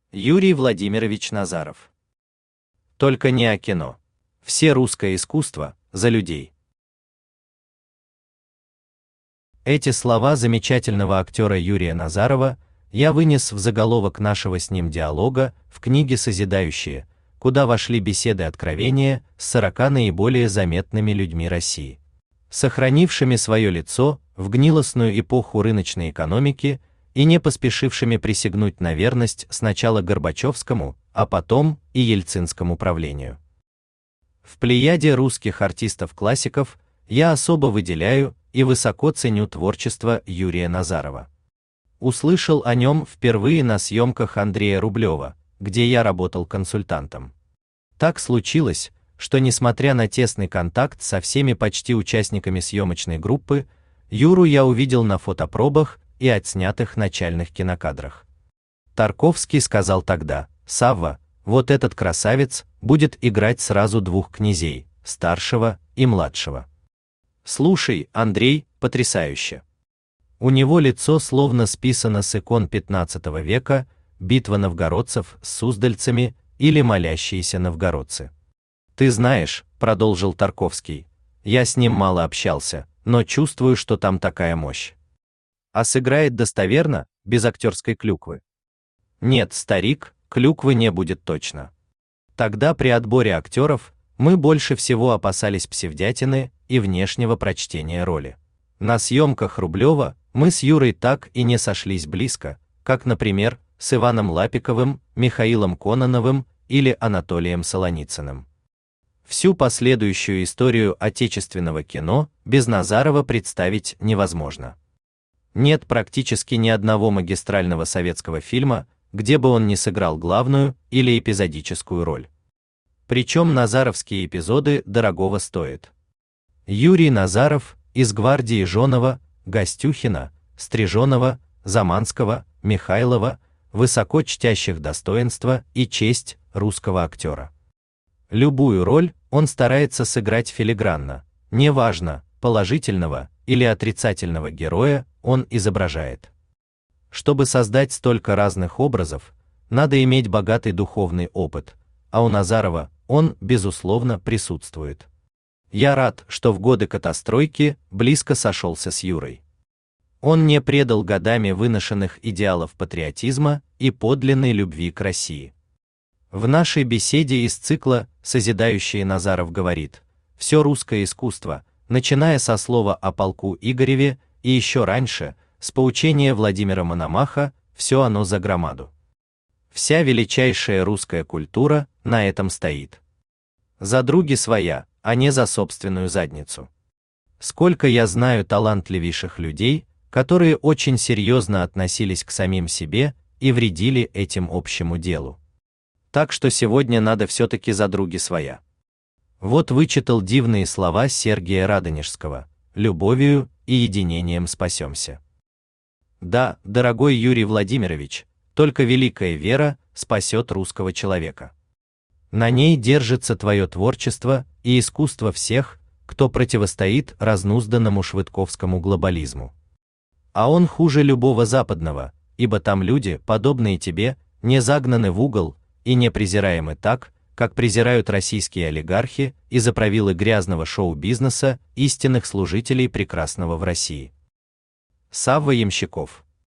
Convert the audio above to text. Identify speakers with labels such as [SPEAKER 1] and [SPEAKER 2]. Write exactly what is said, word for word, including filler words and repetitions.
[SPEAKER 1] Юрий Владимирович Назаров. Только не о кино. Все русское искусство за людей. Эти слова замечательного актера Юрия Назарова я вынес в заголовок нашего с ним диалога в книге «Созидающие», куда вошли беседы откровения с сорока наиболее заметными людьми России, сохранившими свое лицо в гнилостную эпоху рыночной экономики и не поспешившими присягнуть на верность сначала Горбачевскому, а потом и Ельцинскому правлению. В плеяде русских артистов-классиков я особо выделяю и высоко ценю творчество Юрия Назарова. Услышал о нем впервые на съемках Андрея Рублева, где я работал консультантом. Так случилось, что несмотря на тесный контакт со всеми почти участниками съемочной группы, Юру я увидел на фотопробах и отснятых начальных кинокадрах. Тарковский сказал тогда: «Савва, вот этот красавец будет играть сразу двух князей, старшего и младшего. Слушай, Андрей, потрясающе. У него лицо словно списано с икон пятнадцатого века, битва новгородцев с суздальцами или молящиеся новгородцы. Ты знаешь, продолжил Тарковский, я с ним мало общался, но чувствую, что там такая мощь. А сыграет достоверно, без актерской клюквы? Нет, старик, клюквы не будет точно. Тогда при отборе актеров мы больше всего опасались псевдятины и внешнего прочтения роли. На съемках Рублева мы с Юрой так и не сошлись близко, как, например, с Иваном Лапиковым, Михаилом Кононовым или Анатолием Солоницыным. Всю последующую историю отечественного кино без Назарова представить невозможно. Нет практически ни одного магистрального советского фильма, где бы он не сыграл главную или эпизодическую роль. Причем назаровские эпизоды дорогого стоят. Юрий Назаров из гвардии Жонова, Гостюхина, Стрижонова, Заманского, Михайлова, высоко чтящих достоинства и честь русского актера. Любую роль он старается сыграть филигранно, неважно, положительного или отрицательного героя он изображает. Чтобы создать столько разных образов, надо иметь богатый духовный опыт, а у Назарова он, безусловно, присутствует. Я рад, что в годы катастройки близко сошелся с Юрой. Он не предал годами выношенных идеалов патриотизма и подлинной любви к России. В нашей беседе из цикла «Созидающие» Назаров говорит: «Все русское искусство, начиная со слова о полку Игореве и еще раньше, с поучения Владимира Мономаха, все оно за громаду. Вся величайшая русская культура на этом стоит. За други своя, а не за собственную задницу. Сколько я знаю талантливейших людей, которые очень серьезно относились к самим себе и вредили этим общему делу. Так что сегодня надо все-таки за други своя». Вот вычитал дивные слова Сергия Радонежского: «Любовью и единением спасемся». Да, дорогой Юрий Владимирович, только великая вера спасет русского человека. На ней держится твое творчество и искусство всех, кто противостоит разнузданному швыдковскому глобализму. А он хуже любого западного, ибо там люди, подобные тебе, не загнаны в угол и не презираемы так, как презирают российские олигархи и заправилы грязного шоу-бизнеса, истинных служителей прекрасного в России. Савва Ямщиков.